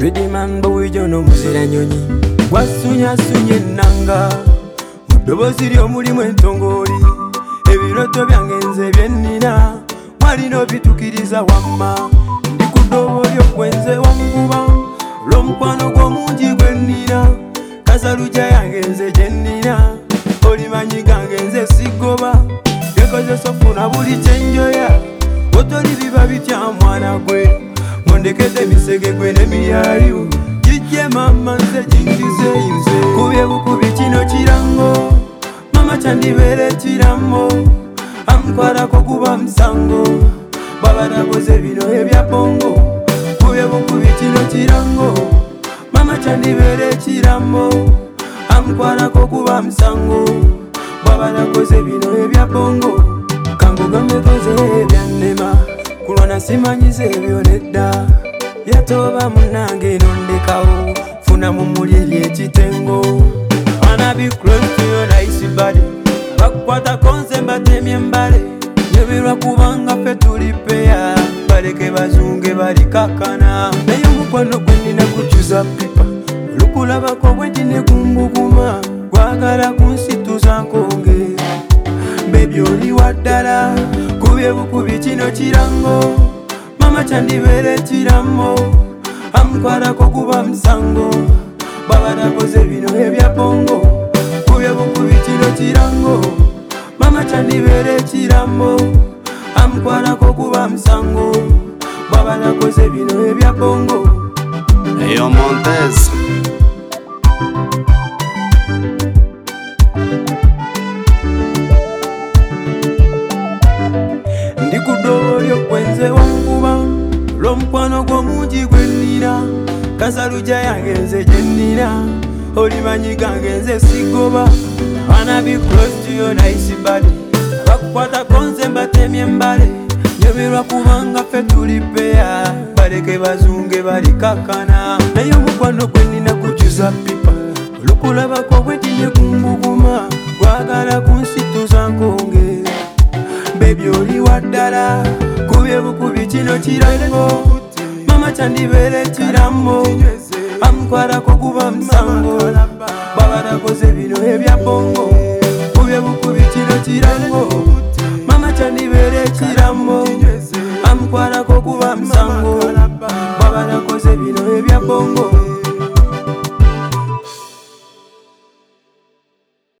Readyman boy jono muzira nyonyi gwasunya sunye nanga mudobozi lyo mulimu entongoli ebiroto byange nze byennina walino bitukiriza wamma ndi ku ddobo ly'okwenze wanguba lw'omukwano gw'omungi gwennina kasaluja yange nze gyennina olimanyi gange nze sigoba gekozesa ofuna buli kyenjoya otoli biba bitya mwana gwe mondekeze emisege gwe n'emiyaliwo kijje mama nze jingize nze kubye bukubi kino kirango mama kyandibeera ekiramo amutwalako kuba musango baba nakoze bino ebya bongo kubye bukubi kino kirango mama kyandibeera ekiramo amutwalako kuba musango baba nakoze bino ebya bongo kangugamekoze ebyannema kulwana simanyize ebyo nedda yatoba munange nondekawo funa mu muliri ekitengo wanna be close to your nice body bakukwata konze mbatemye embale nyobirwa kubanga ffe tuli peya baleke bazunge balikakana naye omukwano gwe nina kukyuza pipa olukulabako bwe ndine kumbuguma gwagala kunsituza nkonge bebi oli waddala kubye bukubi kino kirango mama kyandibeera ekiramo amutwalako kuba musango baba nakoze bino ebya bongo kubye bukubi kino kirango mama kyandibeera ekiramo amutwalako kuba musango baba nakoze bino ebya bongo. Eyo Montez ndi ku ddobo ly'okwenze wanguba lw'omukwano gw'omungi gwennina kasaluja yange nze gyennina olimanyi gange nze sigoba wanna be close to your nice body bakukwatako nze mbatemye embale nyobirwa kubanga ffe tuli peya baleke bazunge balikakana naye omukwano gwennina kukyuza pipa olukulabako bwe ndinye kumbuguma gwagala kunsituza nkonge bebi oli waddala kubye bukubi kino kirango mama kyandibeera ekiramo amutwalako kuba musango baba nakoze bino ebya bongo kubye bukubi kino kirango mama kyandibeera ekiramo